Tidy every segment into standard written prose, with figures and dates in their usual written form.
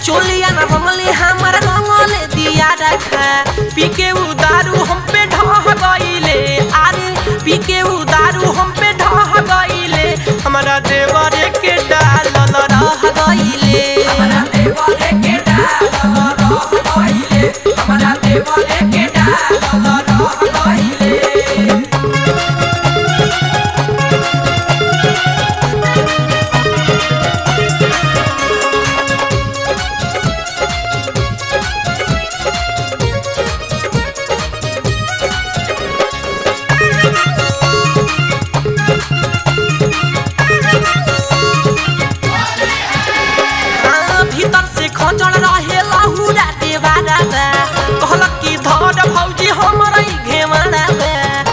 चोलिया ना रंगले हमारा रंगले दिया रखा पी के दारू हम पे ढह गईले अरे पी के दारू हम पे ढह गईले हमारा देवरे के डालल रह गईले हमारा देवरे के डालल रह गईले हमारा देवरे के डालल रह गईले भीतर से खचल रहे लहुरा देवारा बा कहलक कि धर भौजी हमर घेवारा बा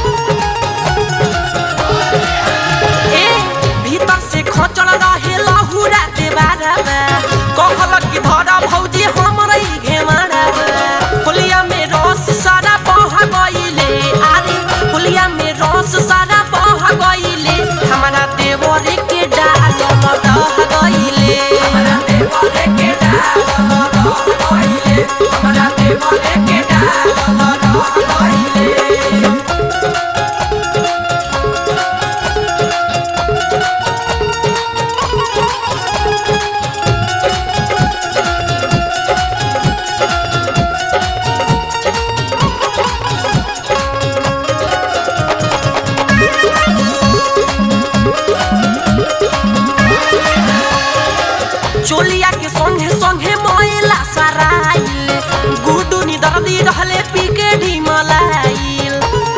ए भीतर से खचल रहे लहुरा देवारा बा कहलक कि धर भौजी हमर घेवारा बा होलिया में रस सारा बह गईले अरे होलिया में रस सारा बह गईले हमारा देवरे के डालल रह गईले हमारा देवरे के डालल रह गईले हमारा देवरे के डालल रह गईले चोलिया के संगे संगे मैला सराइल गुडू नी दर्दी रहले पी के ढिमलाइल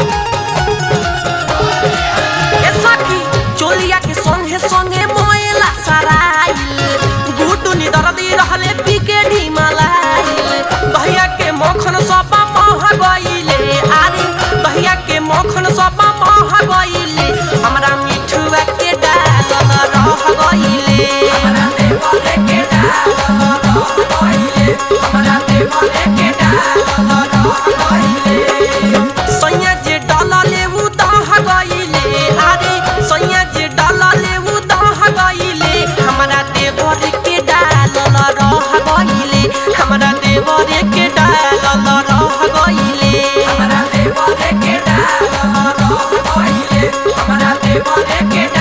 ए सखी चोलिया के संगे संगे मैला सराइल गुडू नी दर्दी रहले पी के ढिमलाइल भैया के मखन सब मह गईले अरे भैया के मखन सब मह गईले हमरा मिठुआ के डालल रह गईले हमारा देवरे के डालल रह गईले हमारा देवरे के डालल रह गईले सैया जे डालले उ दह गईले अरे सैया जे डालले उ दह गईले हमरा देवरे के डालल रह गईले हमरा देवरे के डालल रह गईले हमारा देवरे के डालल रह गईले हमारा देवरे के